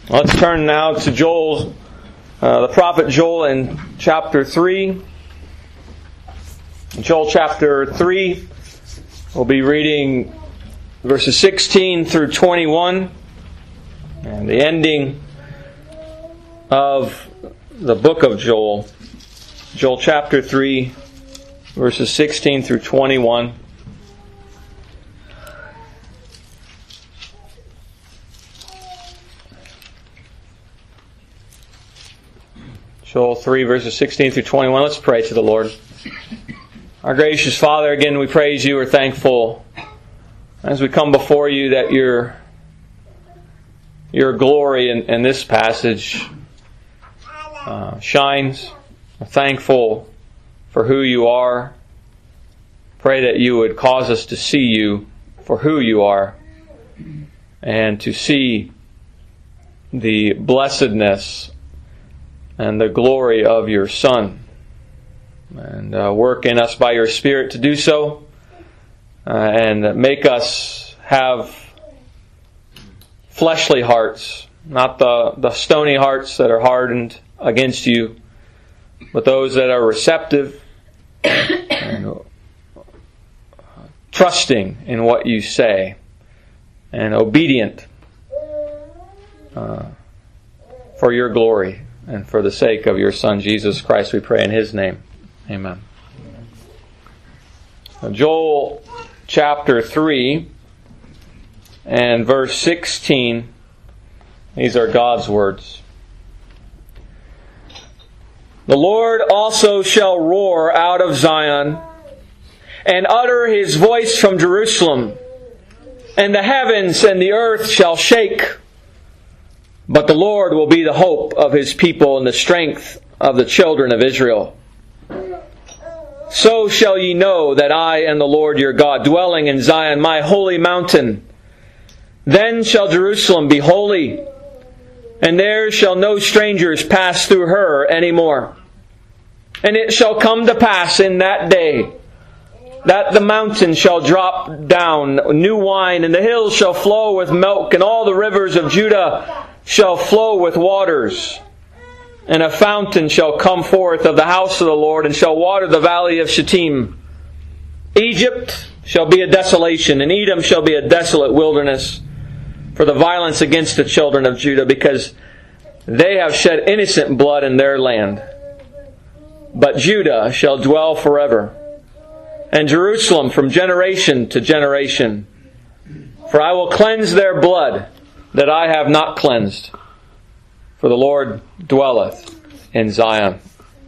Let's turn now to Joel, the prophet Joel in chapter 3. In Joel chapter 3, we'll be reading verses 16 through 21, and the ending of the book of Joel. Joel chapter 3, verses 16 through 21. Joel 3, verses 16 through 21. Let's pray to the Lord. Our gracious Father, again we praise You. We're thankful as we come before You that Your glory in this passage shines. We're thankful for who You are. Pray that You would cause us to see You for who You are and to see the blessedness and the glory of Your Son. And work in us by Your Spirit to do so. And make us have fleshly hearts, not the stony hearts that are hardened against You, but those that are receptive and trusting in what You say and obedient for Your glory. And for the sake of Your Son, Jesus Christ, we pray in His name. Amen. Joel chapter 3 and verse 16. These are God's words. The Lord also shall roar out of Zion and utter His voice from Jerusalem, and the heavens and the earth shall shake. But the Lord will be the hope of His people and the strength of the children of Israel. So shall ye know that I am the Lord your God, dwelling in Zion, my holy mountain. Then shall Jerusalem be holy, and there shall no strangers pass through her any more. And it shall come to pass in that day that the mountain shall drop down new wine, and the hills shall flow with milk, and all the rivers of Judah shall flow with waters. And a fountain shall come forth of the house of the Lord, and shall water the valley of Shittim. Egypt shall be a desolation, and Edom shall be a desolate wilderness, for the violence against the children of Judah, because they have shed innocent blood in their land. But Judah shall dwell forever, and Jerusalem from generation to generation. For I will cleanse their blood that I have not cleansed, for the Lord dwelleth in Zion.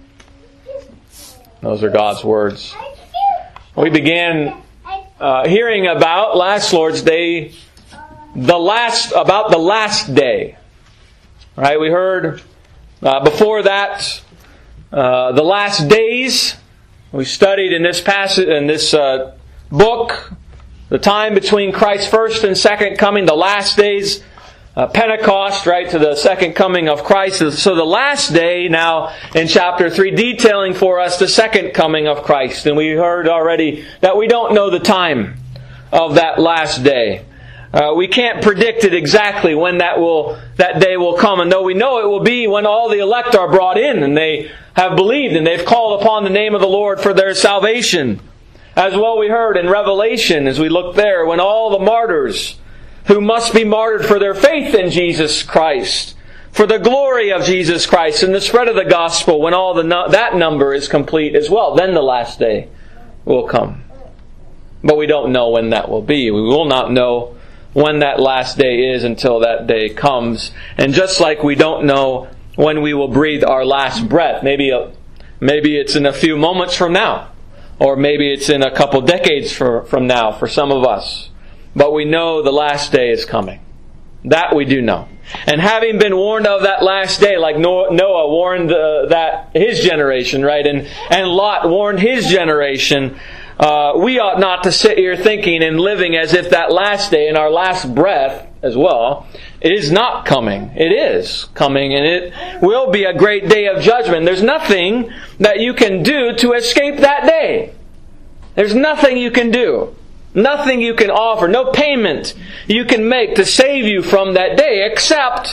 Those are God's words. We began hearing about last Lord's Day, about the last day. Right? We heard before that the last days. We studied in this passage, in this book, the time between Christ's first and second coming, the last days. Pentecost, right, to the second coming of Christ. So the last day now in chapter 3 detailing for us the second coming of Christ. And we heard already that we don't know the time of that last day. We can't predict it exactly when that day will come. And though we know it will be when all the elect are brought in and they have believed and they've called upon the name of the Lord for their salvation. As well we heard in Revelation as we look there, when all the martyrs who must be martyred for their faith in Jesus Christ, for the glory of Jesus Christ and the spread of the gospel, when all that number is complete as well, then the last day will come. But we don't know when that will be. We will not know when that last day is until that day comes. And just like we don't know when we will breathe our last breath, maybe it's in a few moments from now, or maybe it's in a couple decades from now for some of us. But we know the last day is coming. That we do know. And having been warned of that last day, like Noah warned his generation, right? And Lot warned his generation, we ought not to sit here thinking and living as if that last day and our last breath as well is not coming. It is coming, and it will be a great day of judgment. There's nothing that you can do to escape that day. There's nothing you can do. Nothing you can offer. No payment you can make to save you from that day except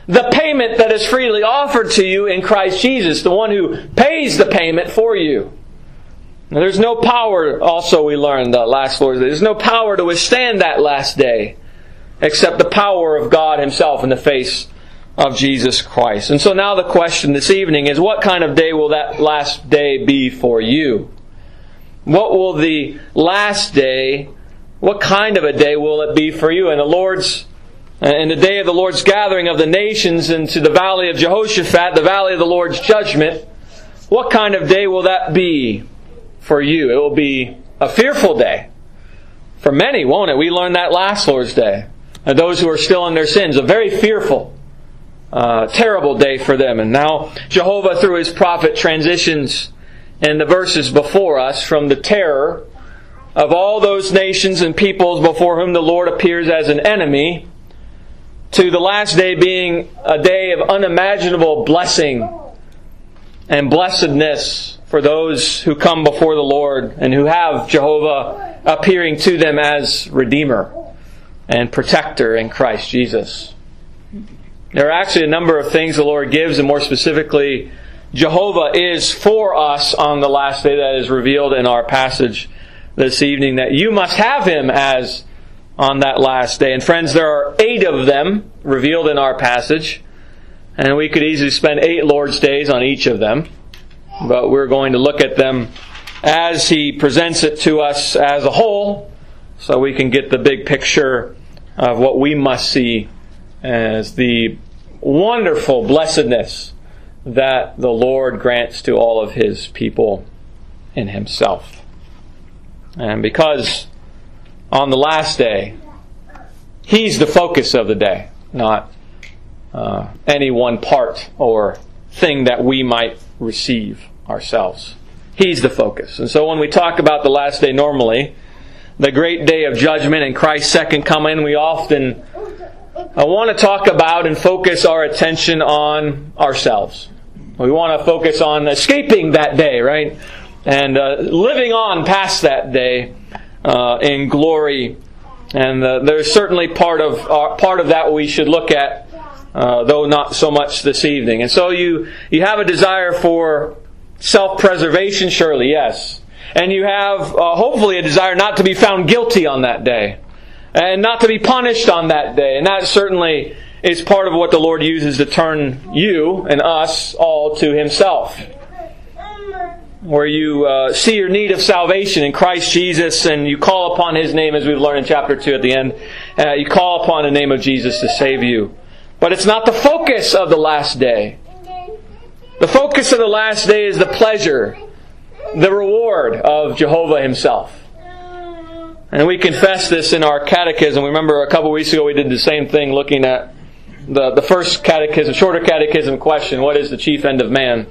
the payment that is freely offered to you in Christ Jesus, the one who pays the payment for you. Now, there's no power, also we learned last Lord's Day, there's no power to withstand that last day except the power of God Himself in the face of Jesus Christ. And so now the question this evening is, what kind of day will that last day be for you? What will the last day, what kind of a day will it be for you? In the day of the Lord's gathering of the nations into the valley of Jehoshaphat, the valley of the Lord's judgment, what kind of day will that be for you? It will be a fearful day. For many, won't it? We learned that last Lord's Day. And those who are still in their sins, a very fearful, terrible day for them. And now Jehovah, through His prophet, transitions in the verses before us from the terror of all those nations and peoples before whom the Lord appears as an enemy to the last day being a day of unimaginable blessing and blessedness for those who come before the Lord and who have Jehovah appearing to them as Redeemer and Protector in Christ Jesus. There are actually a number of things the Lord gives, and more specifically, Jehovah is for us on the last day that is revealed in our passage this evening, that you must have Him as on that last day. And friends, there are 8 of them revealed in our passage, and we could easily spend 8 Lord's Days on each of them, but we're going to look at them as He presents it to us as a whole, so we can get the big picture of what we must see as the wonderful blessedness that the Lord grants to all of His people in Himself. And because on the last day, He's the focus of the day, not any one part or thing that we might receive ourselves. He's the focus. And so when we talk about the last day normally, the great day of judgment and Christ's second coming, we often want to talk about and focus our attention on ourselves. We want to focus on escaping that day, right? And living on past that day in glory. And there's certainly part of that we should look at, though not so much this evening. And so you have a desire for self-preservation, surely, yes. And you have hopefully a desire not to be found guilty on that day, and not to be punished on that day. And that certainly is part of what the Lord uses to turn you and us all to Himself. Where you see your need of salvation in Christ Jesus, and you call upon His name, as we've learned in chapter 2 at the end. You call upon the name of Jesus to save you. But it's not the focus of the last day. The focus of the last day is the pleasure, the reward of Jehovah Himself. And we confess this in our catechism. Remember a couple weeks ago we did the same thing looking at the first catechism, shorter catechism question, what is the chief end of man?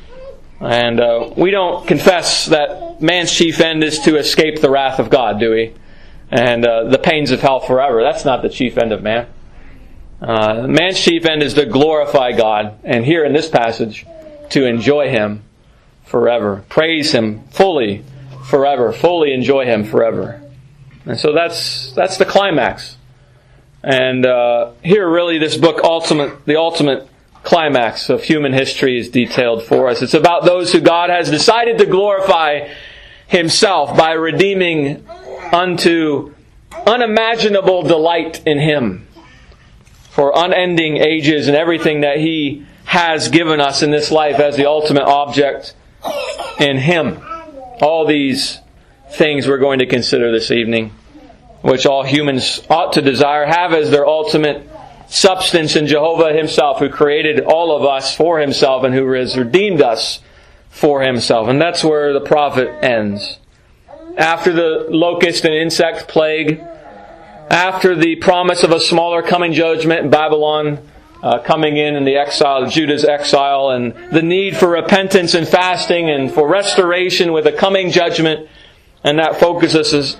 And we don't confess that man's chief end is to escape the wrath of God, do we? And the pains of hell forever. That's not the chief end of man. Man's chief end is to glorify God, and here in this passage, to enjoy Him forever. Praise Him fully forever. Fully enjoy Him forever. And so that's the climax. And here really this book, the ultimate climax of human history is detailed for us. It's about those who God has decided to glorify Himself by redeeming unto unimaginable delight in Him for unending ages and everything that He has given us in this life as the ultimate object in Him. All these things we're going to consider this evening, which all humans ought to desire, have as their ultimate substance in Jehovah Himself, who created all of us for Himself and who has redeemed us for Himself. And that's where the prophet ends. After the locust and insect plague, after the promise of a smaller coming judgment in Babylon, coming in the exile, Judah's exile, and the need for repentance and fasting and for restoration with a coming judgment. And that focuses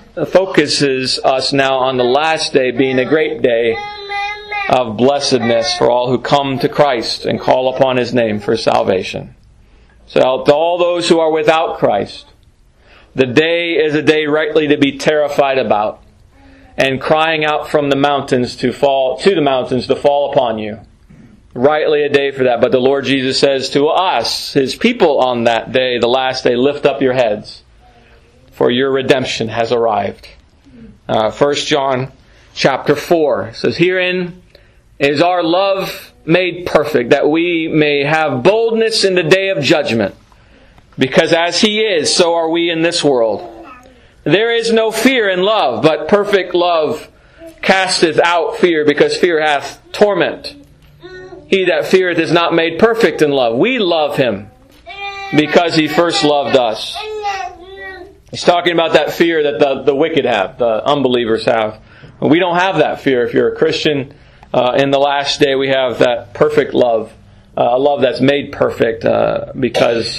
us now on the last day being a great day of blessedness for all who come to Christ and call upon His name for salvation. So to all those who are without Christ, the day is a day rightly to be terrified about, and crying out from the mountains to fall upon you. rightly a day for that. But the Lord Jesus says to us, His people on that day, the last day, lift up your heads, for your redemption has arrived. 1 John chapter 4 says, herein is our love made perfect, that we may have boldness in the day of judgment. Because as He is, so are we in this world. There is no fear in love, but perfect love casteth out fear, because fear hath torment. He that feareth is not made perfect in love. We love Him because He first loved us. He's talking about that fear that the wicked have, the unbelievers have. We don't have that fear. If you're a Christian, in the last day we have that perfect love. A love that's made perfect because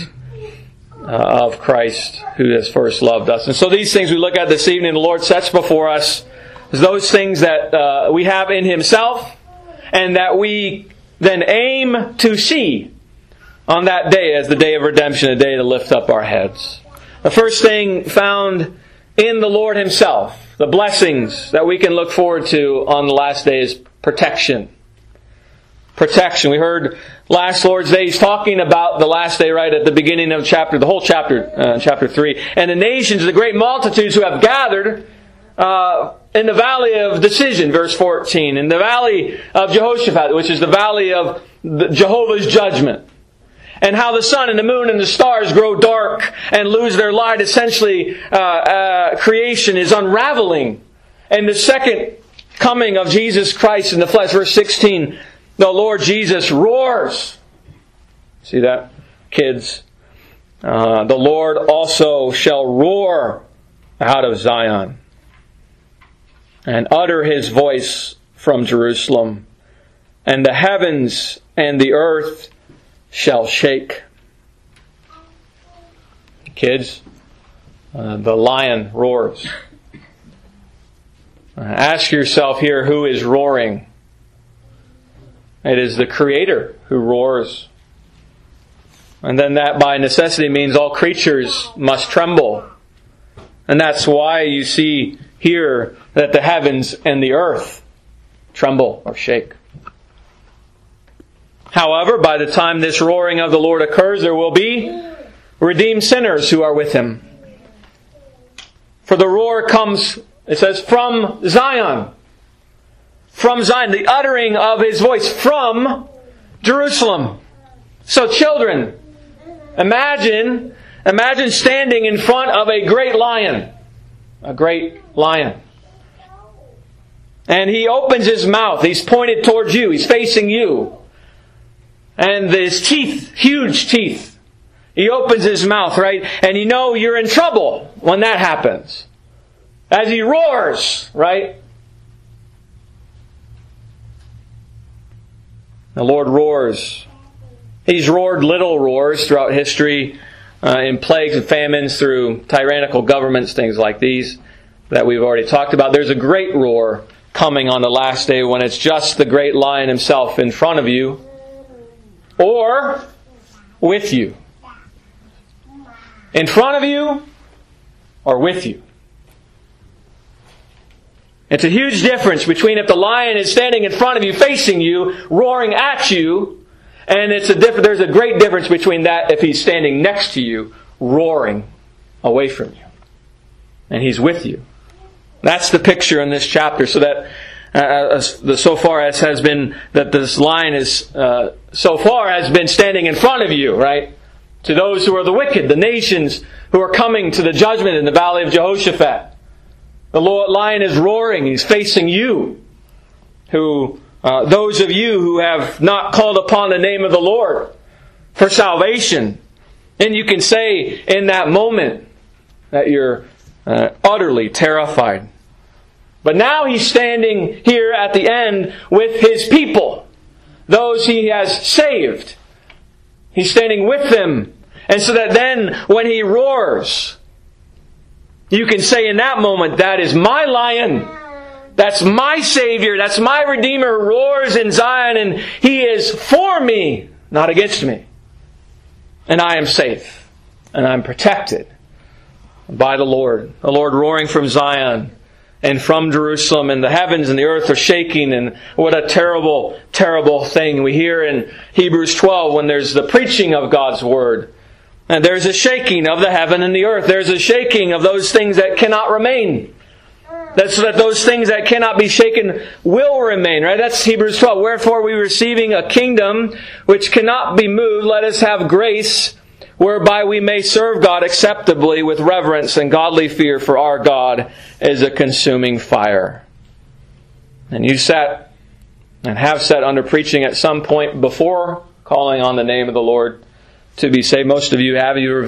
of Christ who has first loved us. And so these things we look at this evening, the Lord sets before us those things that we have in Himself and that we then aim to see on that day as the day of redemption, a day to lift up our heads. The first thing found in the Lord Himself, the blessings that we can look forward to on the last day, is protection. Protection. We heard last Lord's Day, He's talking about the last day right at the beginning of the whole chapter, chapter 3. And the nations, the great multitudes who have gathered in the valley of decision, verse 14. In the valley of Jehoshaphat, which is the valley of Jehovah's judgment. And how the sun and the moon and the stars grow dark and lose their light. Essentially, creation is unraveling. And the second coming of Jesus Christ in the flesh, verse 16, the Lord Jesus roars. See that, kids? The Lord also shall roar out of Zion and utter His voice from Jerusalem. And the heavens and the earth shall shake. Kids, the lion roars. Ask yourself here, who is roaring? It is the Creator who roars. And then that by necessity means all creatures must tremble. And that's why you see here that the heavens and the earth tremble or shake. However, by the time this roaring of the Lord occurs, there will be redeemed sinners who are with Him. For the roar comes, it says, from Zion. From Zion, the uttering of His voice from Jerusalem. So children, imagine standing in front of a great lion. A great lion. And he opens his mouth. He's pointed towards you. He's facing you. And his teeth, huge teeth. He opens his mouth, right? And you know you're in trouble when that happens. As he roars, right? The Lord roars. He's roared little roars throughout history in plagues and famines through tyrannical governments, things like these that we've already talked about. There's a great roar coming on the last day when it's just the great lion himself in front of you or with you. In front of you or with you. It's a huge difference between if the lion is standing in front of you, facing you, roaring at you, and there's a great difference between that if he's standing next to you, roaring away from you. And he's with you. That's the picture in this chapter. So that so far as has been that this lion is so far has been standing in front of you, right? To those who are the wicked, the nations who are coming to the judgment in the valley of Jehoshaphat. The lion is roaring. He's facing you. Those of you who have not called upon the name of the Lord for salvation. And you can say in that moment that you're utterly terrified. But now he's standing here at the end with his people. Those he has saved. He's standing with them. And so that then when he roars, you can say in that moment, that is my lion. That's my Savior. That's my Redeemer roars in Zion. And He is for me, not against me. And I am safe. And I'm protected by the Lord. The Lord roaring from Zion. and from Jerusalem, and the heavens and the earth are shaking, and what a terrible, terrible thing. We hear in Hebrews 12 when there's the preaching of God's Word. And there's a shaking of the heaven and the earth. There's a shaking of those things that cannot remain. That's so that those things that cannot be shaken will remain, right? That's Hebrews 12. Wherefore we receiving a kingdom which cannot be moved, let us have grace whereby we may serve God acceptably with reverence and godly fear, for our God is a consuming fire. And you sat and have sat under preaching at some point before calling on the name of the Lord to be saved. Most of you have. You've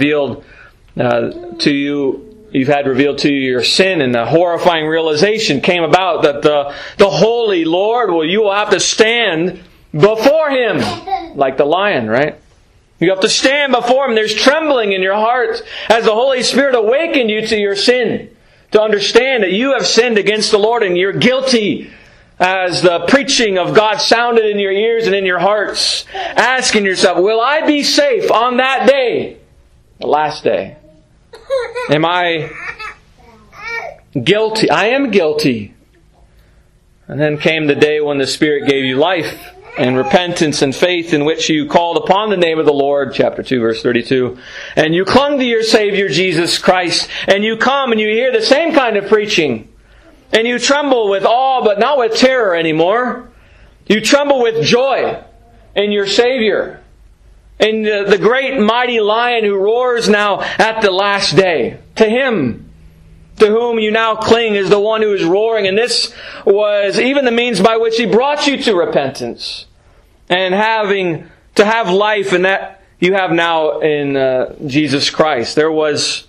had revealed to you your sin, and the horrifying realization came about that the holy Lord, you will have to stand before Him like the lion, right? You have to stand before Him. There's trembling in your heart as the Holy Spirit awakened you to your sin, to understand that you have sinned against the Lord and you're guilty. As the preaching of God sounded in your ears and in your hearts, asking yourself, will I be safe on that day, the last day? Am I guilty? I am guilty. And then came the day when the Spirit gave you life and repentance and faith, in which you called upon the name of the Lord, chapter 2, verse 32. And you clung to your Savior, Jesus Christ. And you come and you hear the same kind of preaching. And you tremble with awe, but not with terror anymore. You tremble with joy in your Savior. In the great mighty lion who roars now at the last day. To Him, to whom you now cling, is the one who is roaring. And this was even the means by which He brought you to repentance. And to have life, and that you have now in Jesus Christ. There was,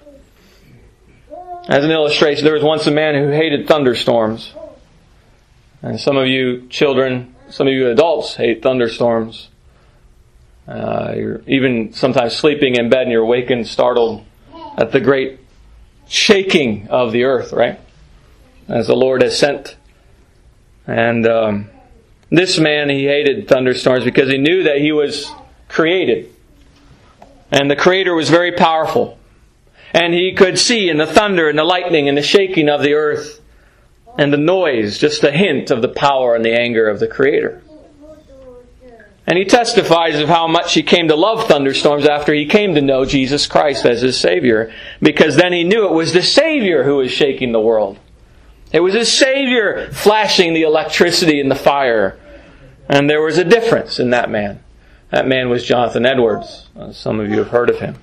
as an illustration, there was once a man who hated thunderstorms. And some of you children, some of you adults hate thunderstorms. You're even sometimes sleeping in bed and you're awakened, startled at the great shaking of the earth, right? As the Lord has sent. And this man, he hated thunderstorms because he knew that he was created. And the Creator was very powerful. And he could see in the thunder and the lightning and the shaking of the earth and the noise just a hint of the power and the anger of the Creator. And he testifies of how much he came to love thunderstorms after he came to know Jesus Christ as his Savior. Because then he knew it was the Savior who was shaking the world. It was his Savior flashing the electricity and the fire. And there was a difference in that man. That man was Jonathan Edwards. Some of you have heard of him.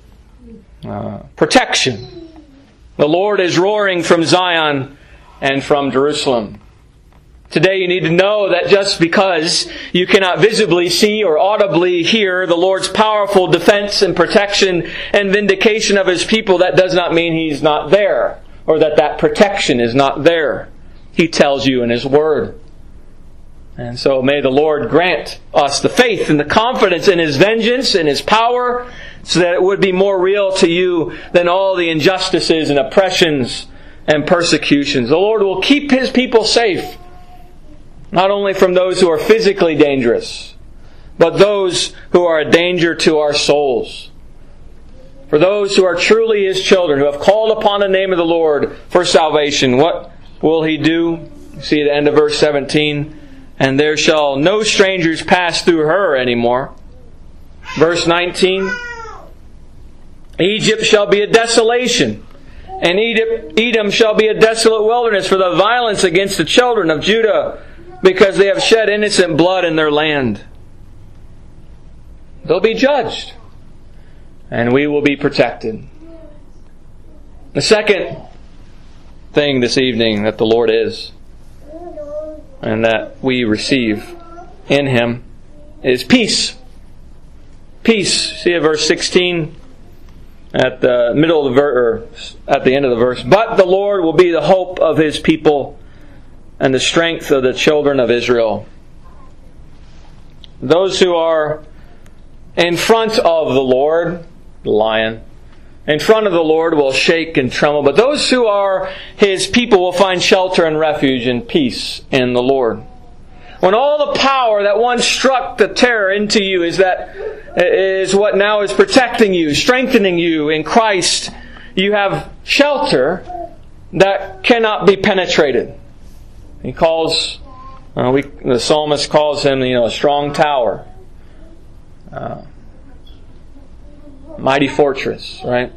Protection. The Lord is roaring from Zion and from Jerusalem. Today you need to know that just because you cannot visibly see or audibly hear the Lord's powerful defense and protection and vindication of His people, that does not mean He's not there, or that protection is not there. He tells you in His Word. And so may the Lord grant us the faith and the confidence in His vengeance and His power, so that it would be more real to you than all the injustices and oppressions and persecutions. The Lord will keep His people safe, not only from those who are physically dangerous, but those who are a danger to our souls. For those who are truly His children, who have called upon the name of the Lord for salvation, what will He do? See at the end of verse 17. And there shall no strangers pass through her anymore. Verse 19. Egypt shall be a desolation, and Edom shall be a desolate wilderness for the violence against the children of Judah, because they have shed innocent blood in their land. They'll be judged, and we will be protected. The second thing this evening that the Lord is, and that we receive in Him, is peace. Peace. See at verse 16, at the middle of the verse, at the end of the verse. But the Lord will be the hope of His people and the strength of the children of Israel. Those who are in front of the Lord, the lion, in front of the Lord will shake and tremble. But those who are His people will find shelter and refuge and peace in the Lord. When all the power that once struck the terror into you is what now is protecting you, strengthening you in Christ, you have shelter that cannot be penetrated. He calls, the psalmist calls him, a strong tower. Mighty fortress, right?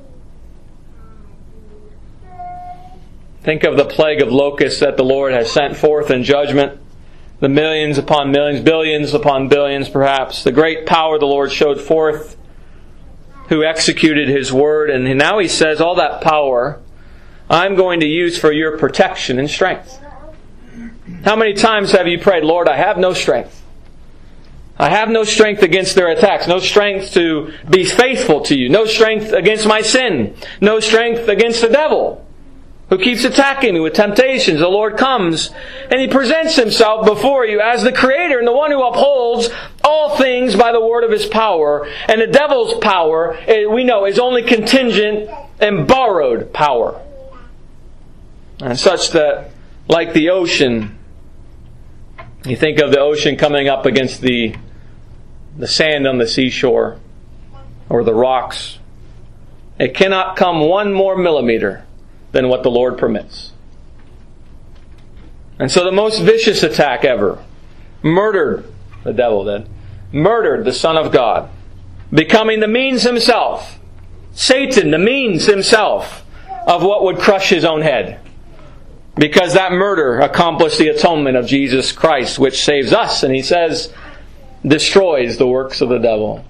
Think of the plague of locusts that the Lord has sent forth in judgment. The millions upon millions, billions upon billions perhaps. The great power the Lord showed forth, who executed His word. And now He says, all that power I'm going to use for your protection and strength. How many times have you prayed, Lord, I have no strength. I have no strength against their attacks. No strength to be faithful to you. No strength against my sin. No strength against the devil, who keeps attacking me with temptations. The Lord comes and He presents Himself before you as the Creator and the one who upholds all things by the word of His power. And the devil's power, we know, is only contingent and borrowed power. And such that, like the ocean, you think of the ocean coming up against the sand on the seashore or the rocks. It cannot come one more millimeter than what the Lord permits. And so the most vicious attack ever murdered, the devil did, murdered the Son of God, becoming the means himself, Satan, the means himself of what would crush his own head. Because that murder accomplished the atonement of Jesus Christ, which saves us, and He says, destroys the works of the devil.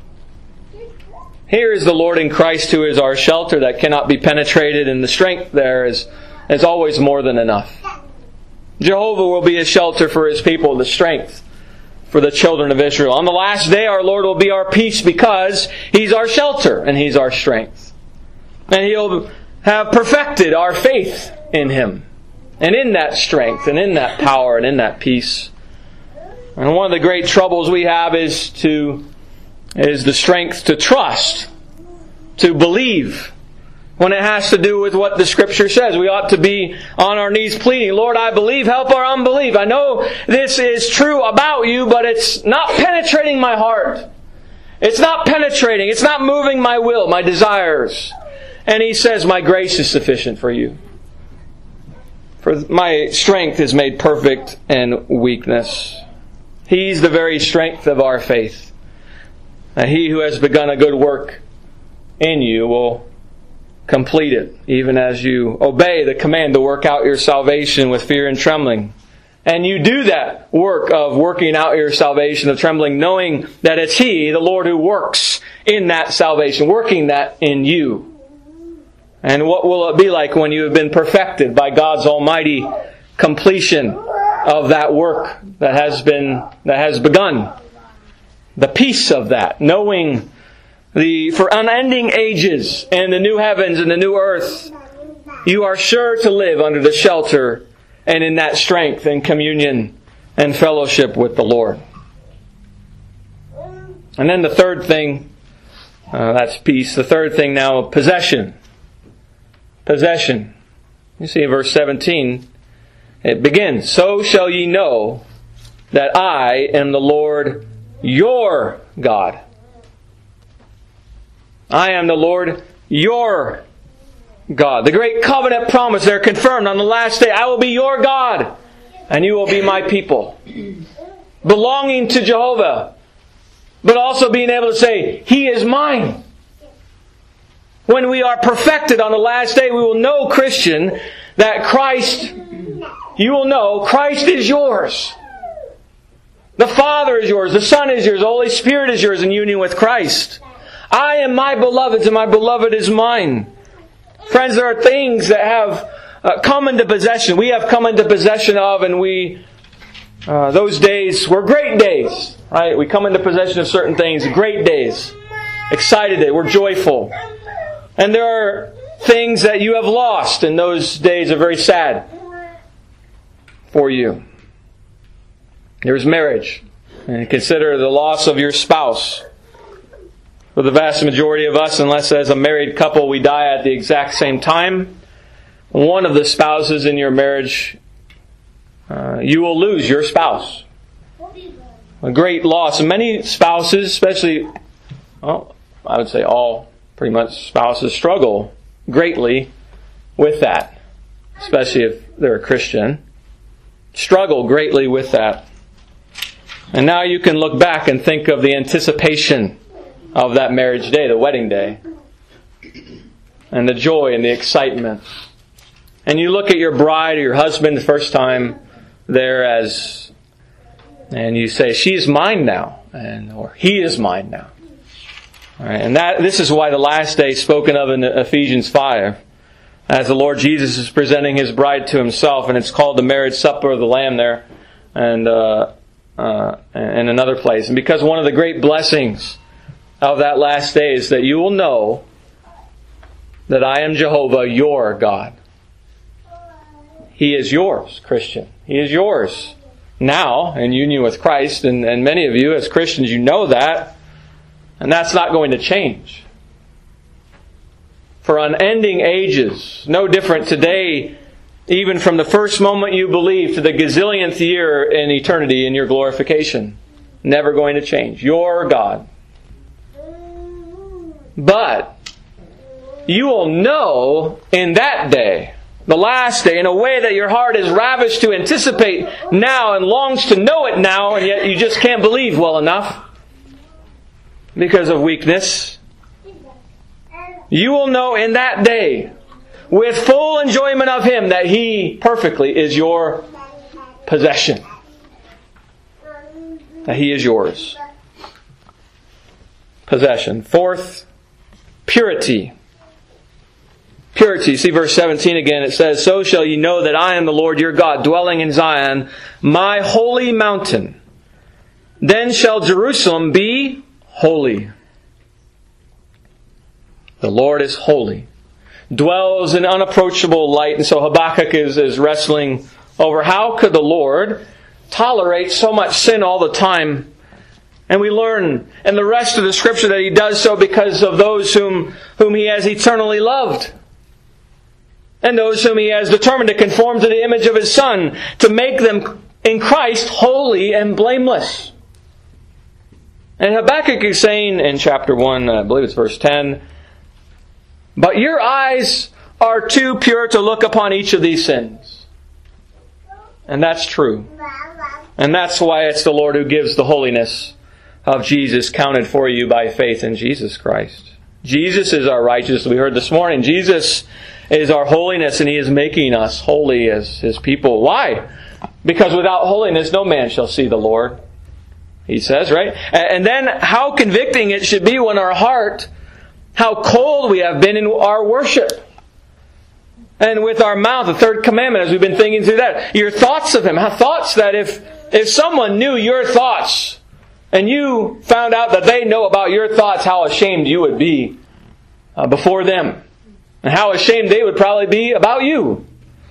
Here is the Lord in Christ, who is our shelter that cannot be penetrated, and the strength there is always more than enough. Jehovah will be a shelter for His people, the strength for the children of Israel. On the last day, our Lord will be our peace because He's our shelter and He's our strength. And He'll have perfected our faith in Him. And in that strength, and in that power, and in that peace. And one of the great troubles we have is the strength to trust, to believe, when it has to do with what the Scripture says. We ought to be on our knees pleading, Lord, I believe, help our unbelief. I know this is true about You, but it's not penetrating my heart. It's not penetrating. It's not moving my will, my desires. And He says, my grace is sufficient for you. For my strength is made perfect in weakness. He's the very strength of our faith. And He who has begun a good work in you will complete it, even as you obey the command to work out your salvation with fear and trembling. And you do that work of working out your salvation, of trembling, knowing that it's He, the Lord, who works in that salvation, working that in you. And what will it be like when you have been perfected by God's almighty completion of that work that has begun? The peace of that, knowing for unending ages and the new heavens and the new earth, you are sure to live under the shelter and in that strength and communion and fellowship with the Lord. And then the third thing, that's peace. The third thing now, possession. Possession. You see in verse 17, it begins, so shall ye know that I am the Lord your God. I am the Lord your God. The great covenant promise there confirmed on the last day, I will be your God, and you will be my people. Belonging to Jehovah, but also being able to say, He is mine. When we are perfected on the last day, we will know, Christian, that Christ, you will know, Christ is yours. The Father is yours, the Son is yours, the Holy Spirit is yours in union with Christ. I am my beloved's and my beloved is mine. Friends, there are things that have come into possession. We have come into possession of, and those days were great days. Right? We come into possession of certain things, great days. Excited, we're joyful. And there are things that you have lost, and those days are very sad for you. There's marriage. And consider the loss of your spouse. For the vast majority of us, unless as a married couple we die at the exact same time, one of the spouses in your marriage, you will lose your spouse. A great loss. And many spouses, especially, I would say all pretty much spouses, struggle greatly with that. especially if they're a Christian, struggle greatly with that. And now you can look back and think of the anticipation of that marriage day, the wedding day, and the joy and the excitement. And you look at your bride or your husband the first time there and you say, she's mine now, or he is mine now. All right, and this is why the last day is spoken of in Ephesians 5, as the Lord Jesus is presenting His bride to Himself, and it's called the marriage supper of the Lamb there, and another place. And because one of the great blessings of that last day is that you will know that I am Jehovah, your God. He is yours, Christian. He is yours now in union with Christ. And many of you as Christians, you know that. And that's not going to change. For unending ages, no different today, even from the first moment you believe to the gazillionth year in eternity in your glorification. Never going to change. Your God. But you will know in that day, the last day, in a way that your heart is ravished to anticipate now and longs to know it now, and yet you just can't believe well enough because of weakness. You will know in that day, with full enjoyment of Him, that He perfectly is your possession. That He is yours. Possession. Fourth, purity. Purity. See verse 17 again. It says, so shall ye know that I am the Lord your God, dwelling in Zion, my holy mountain. Then shall Jerusalem be holy. The Lord is holy. Dwells in unapproachable light. And so Habakkuk is wrestling over how could the Lord tolerate so much sin all the time. And we learn in the rest of the Scripture that He does so because of those whom He has eternally loved. And those whom He has determined to conform to the image of His Son, to make them in Christ holy and blameless. And Habakkuk is saying in chapter 1, I believe it's verse 10, but your eyes are too pure to look upon each of these sins. And that's true. And that's why it's the Lord who gives the holiness of Jesus counted for you by faith in Jesus Christ. Jesus is our righteousness. We heard this morning, Jesus is our holiness, and He is making us holy as His people. Why? Because without holiness no man shall see the Lord, He says, right? And then how convicting it should be when our heart, how cold we have been in our worship. And with our mouth, the third commandment, as we've been thinking through that, your thoughts of Him, thoughts that if someone knew your thoughts, and you found out that they know about your thoughts, how ashamed you would be before them. And how ashamed they would probably be about you.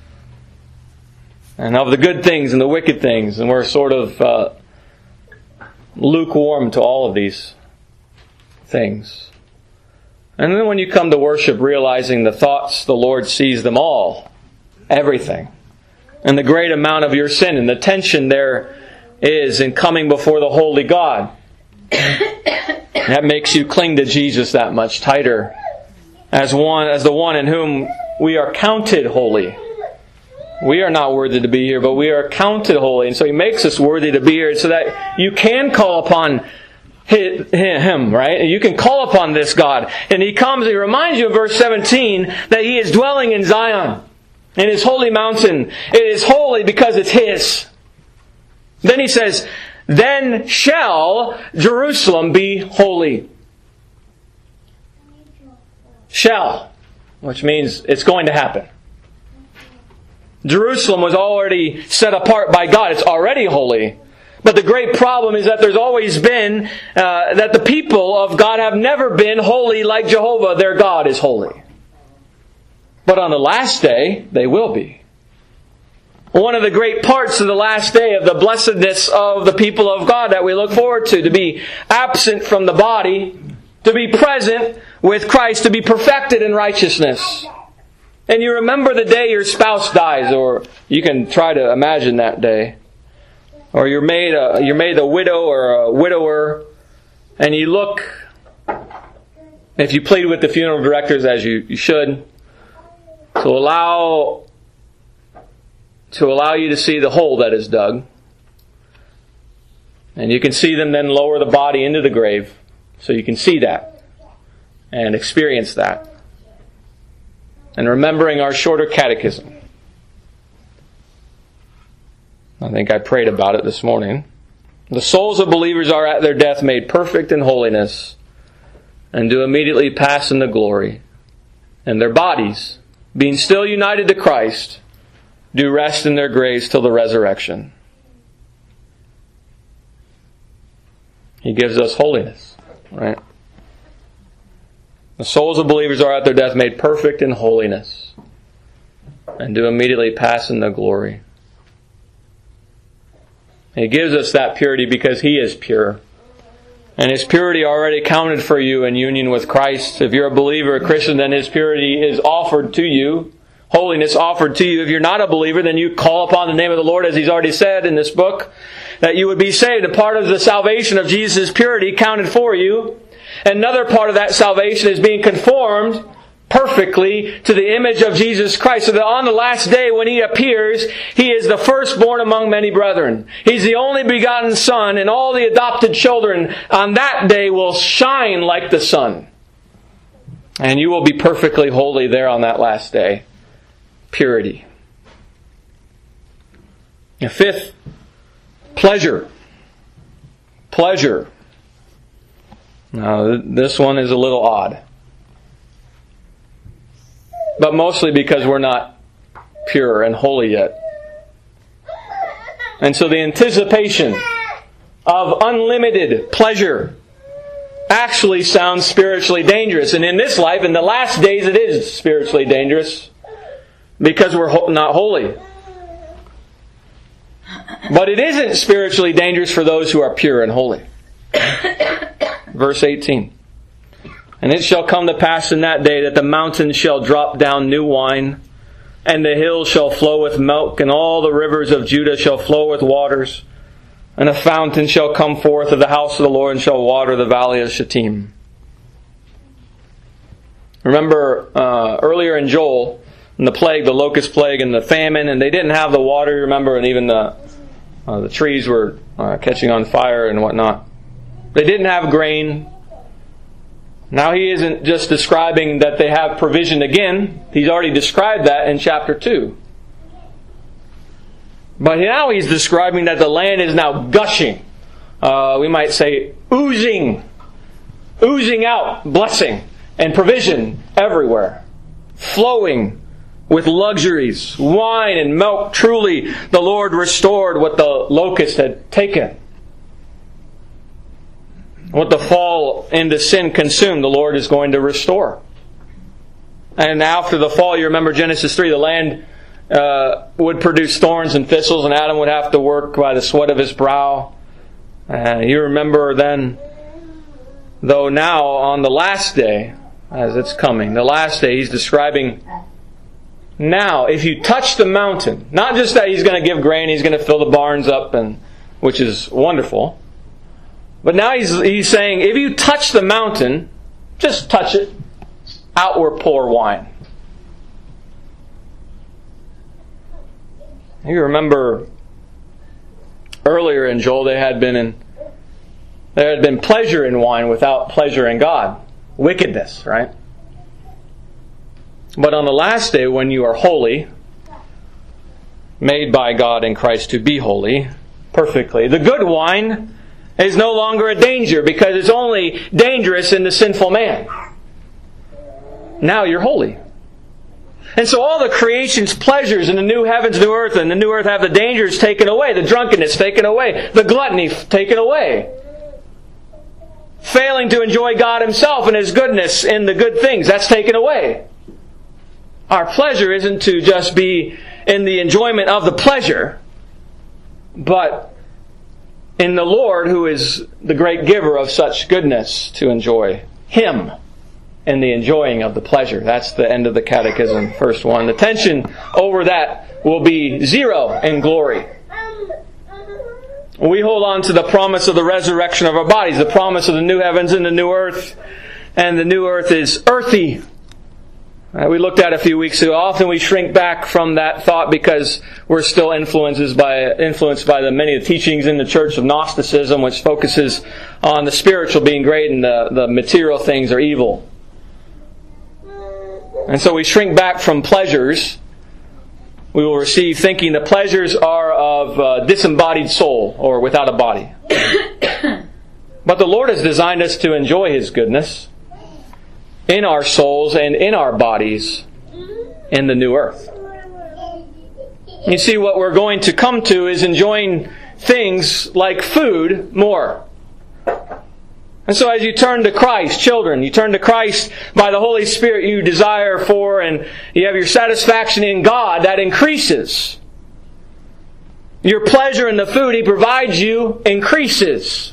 And of the good things and the wicked things. And we're sort of lukewarm to all of these things. And then when you come to worship, realizing the thoughts, the Lord sees them all. Everything. And the great amount of your sin and the tension there is in coming before the holy God. That makes you cling to Jesus that much tighter. As the one in whom we are counted holy. We are not worthy to be here, but we are counted holy. And so He makes us worthy to be here so that you can call upon Him, right? And you can call upon this God. And He comes, He reminds you in verse 17 that He is dwelling in Zion, in His holy mountain. It is holy because it's His. Then He says, then shall Jerusalem be holy. Shall, which means it's going to happen. Jerusalem was already set apart by God. It's already holy. But the great problem is that there's always been, that the people of God have never been holy like Jehovah, their God, is holy. But on the last day, they will be. One of the great parts of the last day of the blessedness of the people of God that we look forward to be absent from the body, to be present with Christ, to be perfected in righteousness. And you remember the day your spouse dies, or you can try to imagine that day. Or you're made a widow or a widower, and you look, if you plead with the funeral directors as you should, to allow to allow you to see the hole that is dug. And you can see them then lower the body into the grave. So you can see that and experience that. And remembering our shorter catechism. I think I prayed about it this morning. The souls of believers are at their death made perfect in holiness and do immediately pass into glory. And their bodies, being still united to Christ, do rest in their graves till the resurrection. He gives us holiness, right? The souls of believers are at their death made perfect in holiness and do immediately pass into glory. He gives us that purity because He is pure. And His purity already counted for you in union with Christ. If you're a believer, a Christian, then His purity is offered to you. Holiness offered to you. If you're not a believer, then you call upon the name of the Lord, as He's already said in this book, that you would be saved. A part of the salvation of Jesus' purity counted for you. Another part of that salvation is being conformed perfectly to the image of Jesus Christ, so that on the last day when He appears, He is the firstborn among many brethren. He's the only begotten Son, and all the adopted children on that day will shine like the sun. And you will be perfectly holy there on that last day. Purity. And fifth, pleasure. Pleasure. Now, this one is a little odd. But mostly because we're not pure and holy yet. And so the anticipation of unlimited pleasure actually sounds spiritually dangerous. And in this life, in the last days, it is spiritually dangerous because we're not holy. But it isn't spiritually dangerous for those who are pure and holy. Verse 18. And it shall come to pass in that day that the mountains shall drop down new wine, and the hills shall flow with milk, and all the rivers of Judah shall flow with waters. And a fountain shall come forth of the house of the Lord, and shall water the valley of Shittim. Remember earlier in Joel, in the plague, the locust plague and the famine, and they didn't have the water, remember, and even the trees were catching on fire and whatnot. They didn't have grain. Now He isn't just describing that they have provision again. He's already described that in chapter 2. But now He's describing that the land is now gushing. We might say oozing out blessing and provision everywhere. Flowing with luxuries, wine and milk. Truly the Lord restored what the locust had taken. What the fall into sin consumed, the Lord is going to restore. And after the fall, you remember Genesis 3, the land would produce thorns and thistles, and Adam would have to work by the sweat of his brow. You remember then, though now on the last day, as it's coming, the last day, He's describing now, if you touch the mountain, not just that He's going to give grain, He's going to fill the barns up, and which is wonderful. But now he's saying, if you touch the mountain, just touch it, out will pour wine. You remember earlier in Joel, there had been pleasure in wine without pleasure in God. Wickedness, right? But on the last day, when you are holy, made by God in Christ to be holy, perfectly, the good wine is no longer a danger because it's only dangerous in the sinful man. Now you're holy. And so all the creation's pleasures in the new heavens, new earth, and the new earth have the dangers taken away, the drunkenness taken away, the gluttony taken away. Failing to enjoy God Himself and His goodness in the good things, that's taken away. Our pleasure isn't to just be in the enjoyment of the pleasure, but in the Lord, who is the great giver of such goodness, to enjoy Him in the enjoying of the pleasure. That's the end of the catechism, first one. The tension over that will be zero in glory. We hold on to the promise of the resurrection of our bodies, the promise of the new heavens and the new earth. And the new earth is earthy. We looked at a few weeks ago. Often we shrink back from that thought because we're still influenced by many of the teachings in the church of Gnosticism, which focuses on the spiritual being great and the material things are evil. And so we shrink back from pleasures we will receive, thinking the pleasures are of a disembodied soul or without a body. But the Lord has designed us to enjoy His goodness in our souls and in our bodies in the new earth. You see, what we're going to come to is enjoying things like food more. And so as you turn to Christ, children, you turn to Christ by the Holy Spirit you desire for, and you have your satisfaction in God, that increases. Your pleasure in the food He provides you increases.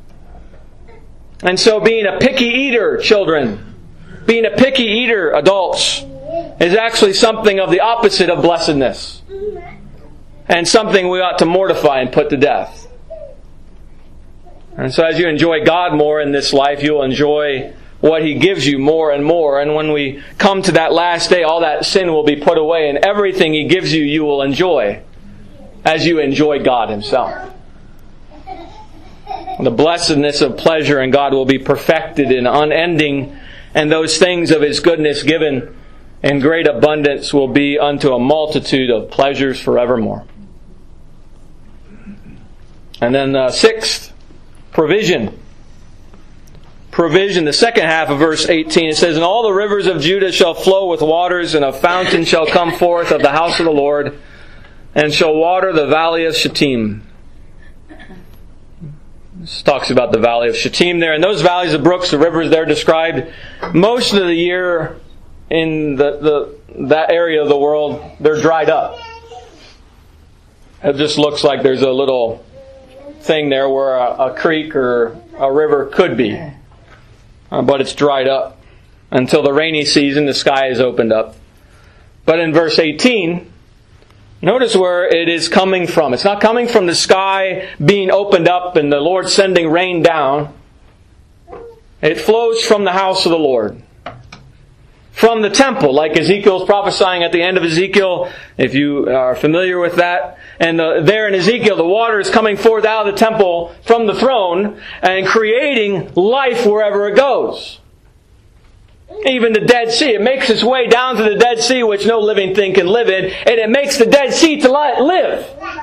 And so being a picky eater, children, being a picky eater, adults, is actually something of the opposite of blessedness. And something we ought to mortify and put to death. And so as you enjoy God more in this life, you'll enjoy what He gives you more and more. And when we come to that last day, all that sin will be put away, and everything He gives you, you will enjoy as you enjoy God Himself. The blessedness of pleasure in God will be perfected and unending, and those things of His goodness given in great abundance will be unto a multitude of pleasures forevermore. And then sixth, provision. Provision, the second half of verse 18, it says, "And all the rivers of Judah shall flow with waters, and a fountain shall come forth of the house of the Lord, and shall water the valley of Shittim." This talks about the valley of Shittim there. And those valleys, the brooks, the rivers there described, most of the year in that area of the world, they're dried up. It just looks like there's a little thing there where a creek or a river could be. But it's dried up. Until the rainy season, the sky is opened up. But in verse 18, notice where it is coming from. It's not coming from the sky being opened up and the Lord sending rain down. It flows from the house of the Lord. From the temple, like Ezekiel's prophesying at the end of Ezekiel, if you are familiar with that. And there in Ezekiel, the water is coming forth out of the temple from the throne and creating life wherever it goes. Even the Dead Sea. It makes its way down to the Dead Sea, which no living thing can live in. And it makes the Dead Sea to live.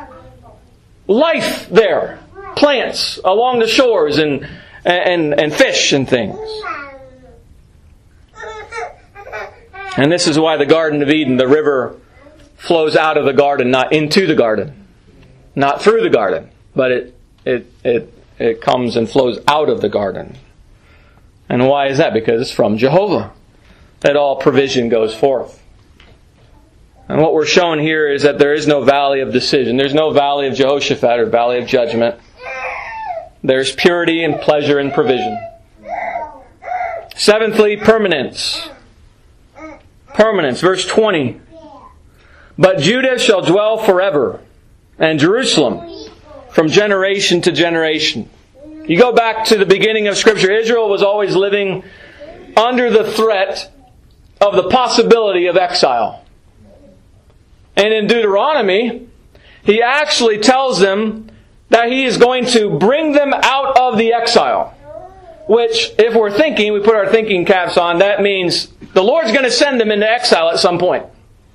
Life there. Plants along the shores and fish and things. And this is why the Garden of Eden, the river, flows out of the garden, not into the garden. Not through the garden. But it comes and flows out of the garden. And why is that? Because it's from Jehovah that all provision goes forth. And what we're shown here is that there is no valley of decision. There's no valley of Jehoshaphat or valley of judgment. There's purity and pleasure and provision. Seventhly, permanence. Permanence. Verse 20. "But Judah shall dwell forever, and Jerusalem from generation to generation." You go back to the beginning of Scripture, Israel was always living under the threat of the possibility of exile. And in Deuteronomy, He actually tells them that He is going to bring them out of the exile. Which, if we're thinking, we put our thinking caps on, that means the Lord's going to send them into exile at some point.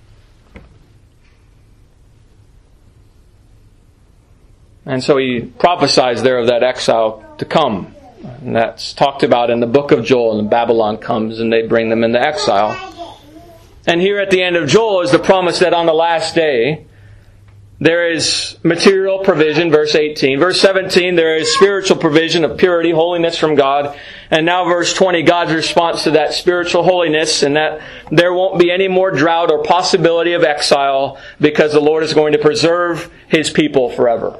And so He prophesies there of that exile to come. And that's talked about in the book of Joel. And Babylon comes and they bring them into exile. And here at the end of Joel is the promise that on the last day there is material provision, verse 18. Verse 17, there is spiritual provision of purity, holiness from God. And now verse 20, God's response to that spiritual holiness, and that there won't be any more drought or possibility of exile because the Lord is going to preserve His people forever.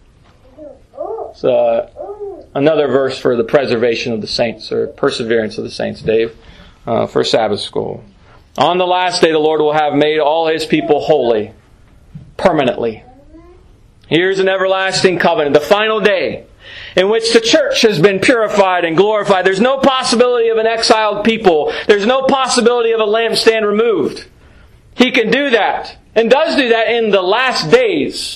So, another verse for the preservation of the saints, or perseverance of the saints, Dave, for Sabbath school. "On the last day the Lord will have made all His people holy, permanently." Here's an everlasting covenant, the final day. in which the church has been purified and glorified. There's no possibility of an exiled people. There's no possibility of a lampstand removed. He can do that, and does do that in the last days,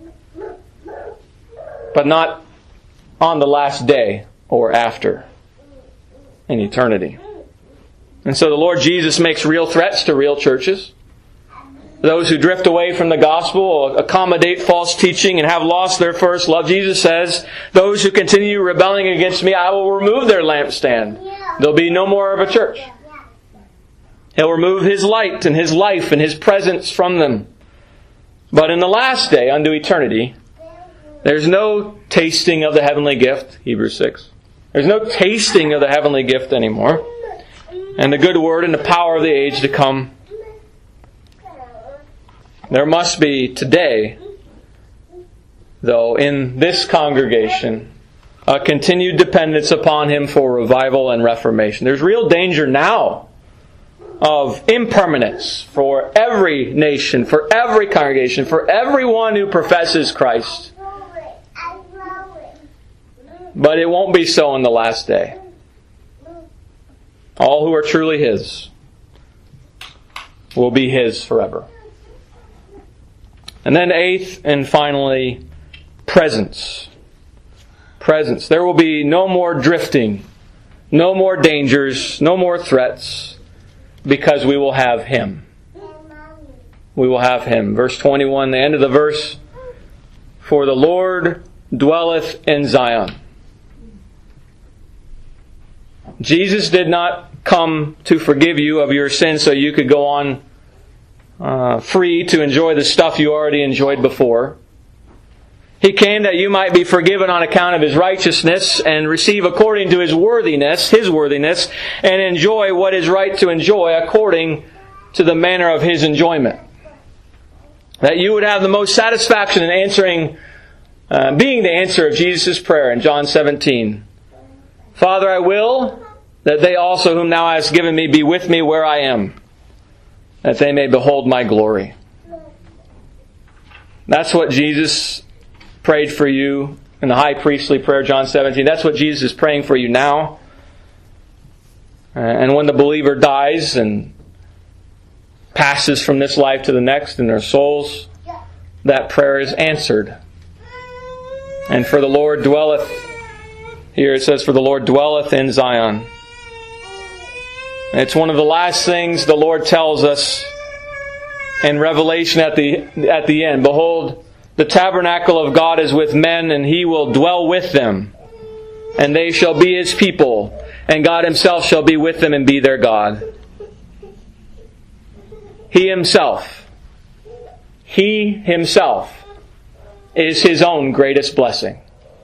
but not on the last day or after in eternity. And so the Lord Jesus makes real threats to real churches. Those who drift away from the gospel, accommodate false teaching, and have lost their first love. Jesus says, those who continue rebelling against me, I will remove their lampstand. There'll be no more of a church. He'll remove His light and His life and His presence from them. But in the last day, unto eternity, there's no tasting of the heavenly gift, Hebrews 6. There's no tasting of the heavenly gift anymore. And the good word and the power of the age to come. There must be today, though, in this congregation, a continued dependence upon Him for revival and reformation. There's real danger now of impermanence for every nation, for every congregation, for everyone who professes Christ. But it won't be so in the last day. All who are truly His will be His forever. And then eighth and finally, presence. Presence. There will be no more drifting, no more dangers, no more threats, because we will have Him. We will have Him. Verse 21, the end of the verse, for the Lord dwelleth in Zion. Jesus did not come to forgive you of your sins so you could go on free to enjoy the stuff you already enjoyed before. He came that you might be forgiven on account of His righteousness and receive according to His worthiness, and enjoy what is right to enjoy according to the manner of His enjoyment. That you would have the most satisfaction in answering, being the answer of Jesus' prayer in John 17. Father, I will that they also whom Thou hast given me be with me where I am, that they may behold my glory. That's what Jesus prayed for you in the high priestly prayer, John 17. That's what Jesus is praying for you now. And when the believer dies and passes from this life to the next in their souls, that prayer is answered. And for the Lord dwelleth, here it says, for the Lord dwelleth in Zion. And it's one of the last things the Lord tells us in Revelation at the end. Behold, the tabernacle of God is with men, and He will dwell with them. And they shall be His people, and God Himself shall be with them and be their God. He Himself is His own greatest blessing.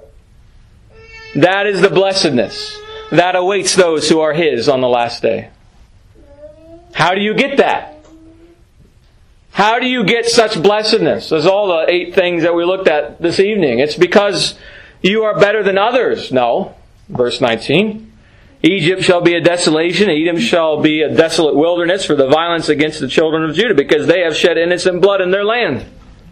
That is the blessedness that awaits those who are His on the last day. How do you get that? How do you get such blessedness? There's all the 8 things that we looked at this evening. It's because you are better than others. No. Verse 19. Egypt shall be a desolation, Edom shall be a desolate wilderness for the violence against the children of Judah, because they have shed innocent blood in their land.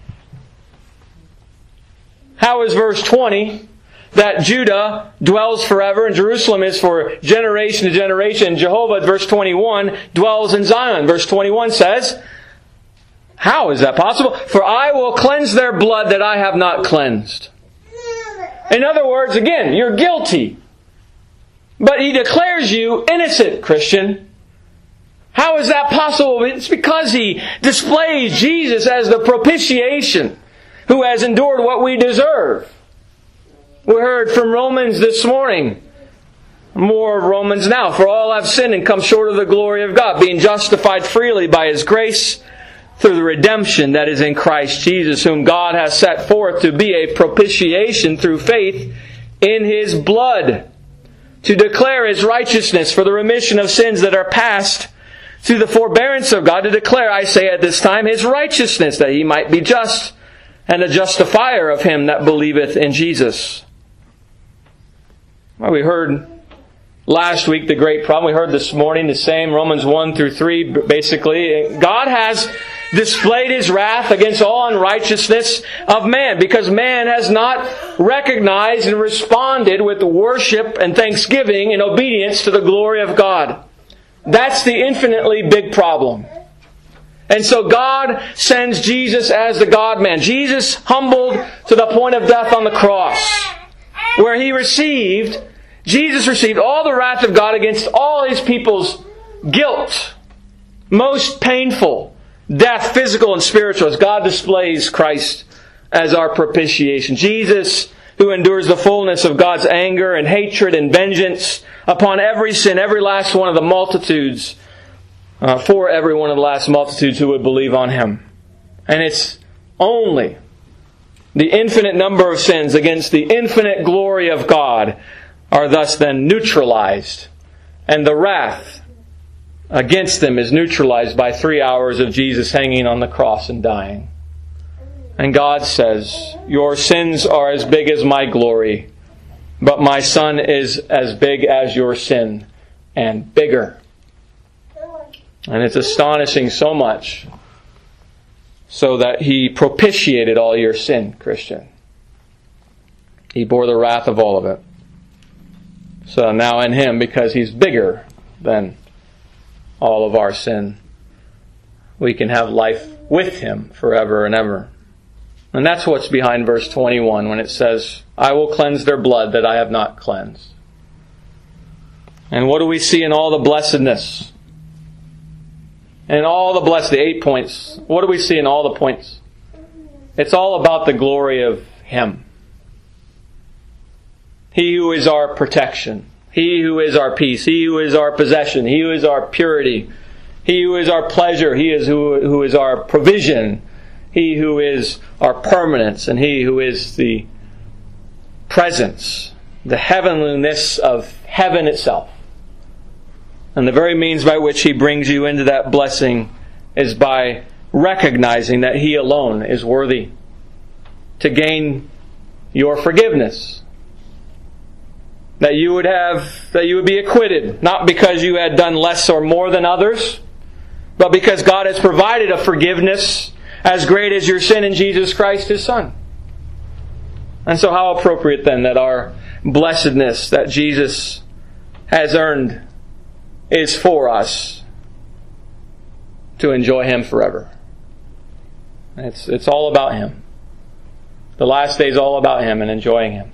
How is verse 20 that Judah dwells forever and Jerusalem is for generation to generation? Jehovah, verse 21, dwells in Zion. Verse 21 says, how is that possible? For I will cleanse their blood that I have not cleansed. In other words, again, you're guilty. But He declares you innocent, Christian. How is that possible? It's because He displays Jesus as the propitiation who has endured what we deserve. We heard from Romans this morning. More of Romans now. For all have sinned and come short of the glory of God, being justified freely by His grace through the redemption that is in Christ Jesus, whom God has set forth to be a propitiation through faith in His blood, to declare His righteousness for the remission of sins that are past, through the forbearance of God, to declare, I say at this time, His righteousness, that He might be just, and the justifier of him that believeth in Jesus. Well, we heard last week the great problem. We heard this morning the same, Romans 1 through 3, basically. God has displayed His wrath against all unrighteousness of man, because man has not recognized and responded with worship and thanksgiving and obedience to the glory of God. That's the infinitely big problem. And so God sends Jesus as the God-man. Jesus humbled to the point of death on the cross, where Jesus received all the wrath of God against all His people's guilt. Most painful death, physical and spiritual, as God displays Christ as our propitiation. Jesus, who endures the fullness of God's anger and hatred and vengeance upon every sin, every last one of the multitudes, for every one of the last multitudes who would believe on Him. And it's only the infinite number of sins against the infinite glory of God are thus then neutralized. And the wrath against them is neutralized by 3 hours of Jesus hanging on the cross and dying. And God says, your sins are as big as my glory, but my Son is as big as your sin, and bigger. And it's astonishing so much, so that He propitiated all your sin, Christian. He bore the wrath of all of it. So now in Him, because He's bigger than all of our sin, we can have life with Him forever and ever. And that's what's behind verse 21 when it says, I will cleanse their blood that I have not cleansed. And what do we see in all the blessedness? And all the blessed, the 8 points. What do we see in all the points? It's all about the glory of Him. He who is our protection. He who is our peace. He who is our possession. He who is our purity. He who is our pleasure. He is who is our provision. He who is our permanence. And He who is the presence, the heavenliness of heaven itself. And the very means by which He brings you into that blessing is by recognizing that He alone is worthy to gain your forgiveness. That you would be acquitted, not because you had done less or more than others, but because God has provided a forgiveness as great as your sin in Jesus Christ, His Son. And so how appropriate then that our blessedness that Jesus has earned is for us to enjoy Him forever. It's all about Him. The last day is all about Him and enjoying Him.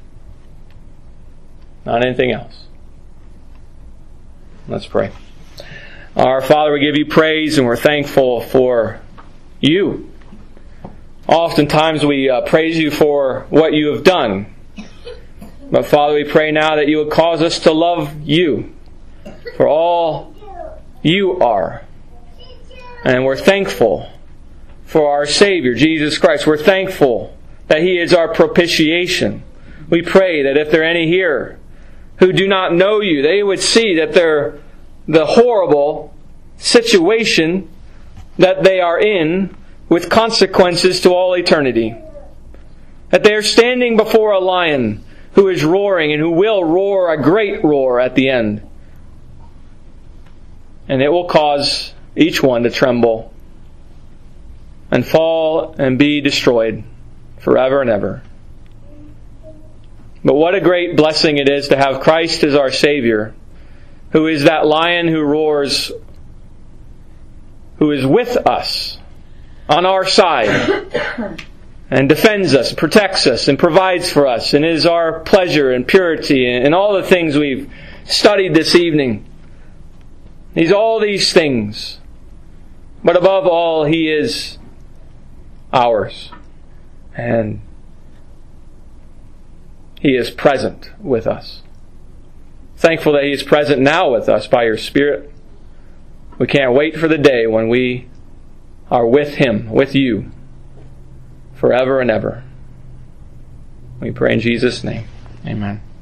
Not anything else. Let's pray. Our Father, we give You praise and we're thankful for You. Oftentimes we praise You for what You have done. But Father, we pray now that You would cause us to love You for all You are. And we're thankful for our Savior, Jesus Christ. We're thankful that He is our propitiation. We pray that if there are any here who do not know You, they would see that the horrible situation that they are in with consequences to all eternity. That they are standing before a lion who is roaring and who will roar a great roar at the end. And it will cause each one to tremble and fall and be destroyed forever and ever. But what a great blessing it is to have Christ as our Savior, who is that lion who roars, who is with us, on our side, and defends us, protects us, and provides for us, and is our pleasure and purity, and all the things we've studied this evening. He's all these things. But above all, He is ours. And He is present with us. Thankful that He is present now with us by Your Spirit. We can't wait for the day when we are with Him, with You, forever and ever. We pray in Jesus' name. Amen.